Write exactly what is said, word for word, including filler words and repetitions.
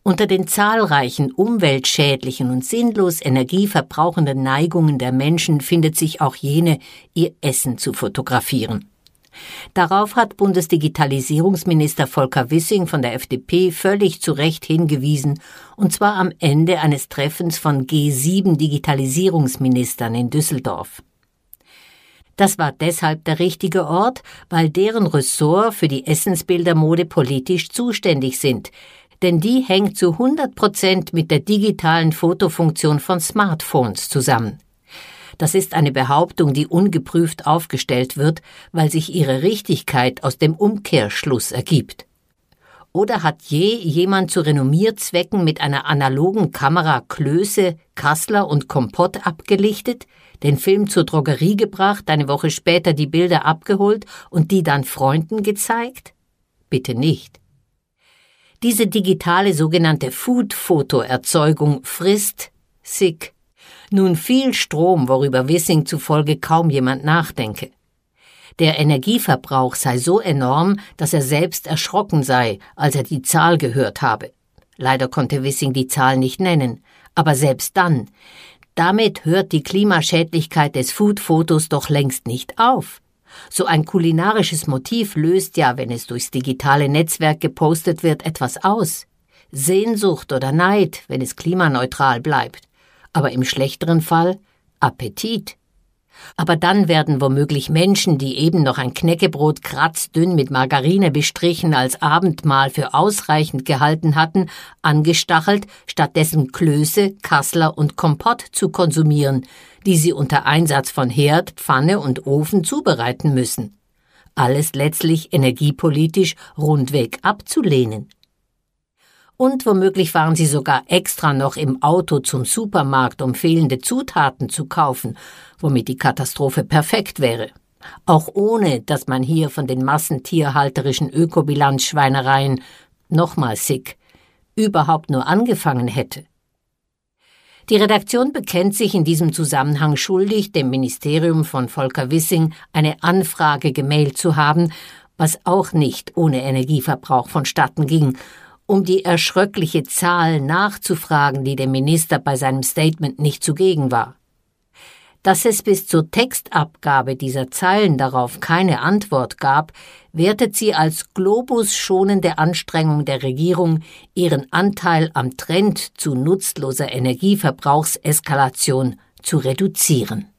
Unter den zahlreichen umweltschädlichen und sinnlos energieverbrauchenden Neigungen der Menschen findet sich auch jene, ihr Essen zu fotografieren. Darauf hat Bundesdigitalisierungsminister Volker Wissing von der F D P völlig zu Recht hingewiesen, und zwar am Ende eines Treffens von G sieben Digitalisierungsministern in Düsseldorf. Das war deshalb der richtige Ort, weil deren Ressort für die Essensbildermode politisch zuständig sind, denn die hängt zu hundert Prozent mit der digitalen Fotofunktion von Smartphones zusammen. Das ist eine Behauptung, die ungeprüft aufgestellt wird, weil sich ihre Richtigkeit aus dem Umkehrschluss ergibt. Oder hat je jemand zu Renommierzwecken mit einer analogen Kamera Klöße, Kassler und Kompott abgelichtet, den Film zur Drogerie gebracht, eine Woche später die Bilder abgeholt und die dann Freunden gezeigt? Bitte nicht. Diese digitale sogenannte Food-Foto-Erzeugung frisst, sick, nun viel Strom, worüber Wissing zufolge kaum jemand nachdenke. Der Energieverbrauch sei so enorm, dass er selbst erschrocken sei, als er die Zahl gehört habe. Leider konnte Wissing die Zahl nicht nennen, aber selbst dann. Damit hört die Klimaschädlichkeit des Food-Fotos doch längst nicht auf. So ein kulinarisches Motiv löst ja, wenn es durchs digitale Netzwerk gepostet wird, etwas aus. Sehnsucht oder Neid, wenn es klimaneutral bleibt. Aber im schlechteren Fall Appetit. Aber dann werden womöglich Menschen, die eben noch ein Knäckebrot kratzdünn mit Margarine bestrichen als Abendmahl für ausreichend gehalten hatten, angestachelt, stattdessen Klöße, Kassler und Kompott zu konsumieren, die sie unter Einsatz von Herd, Pfanne und Ofen zubereiten müssen. Alles letztlich energiepolitisch rundweg abzulehnen. Und womöglich fahren sie sogar extra noch im Auto zum Supermarkt, um fehlende Zutaten zu kaufen, womit die Katastrophe perfekt wäre. Auch ohne, dass man hier von den massentierhalterischen Ökobilanzschweinereien, nochmal sick, überhaupt nur angefangen hätte. Die Redaktion bekennt sich in diesem Zusammenhang schuldig, dem Ministerium von Volker Wissing eine Anfrage gemailt zu haben, was auch nicht ohne Energieverbrauch vonstatten ging, um die erschröckliche Zahl nachzufragen, die dem Minister bei seinem Statement nicht zugegen war. Dass es bis zur Textabgabe dieser Zeilen darauf keine Antwort gab, wertet sie als globusschonende Anstrengung der Regierung, ihren Anteil am Trend zu nutzloser Energieverbrauchseskalation zu reduzieren.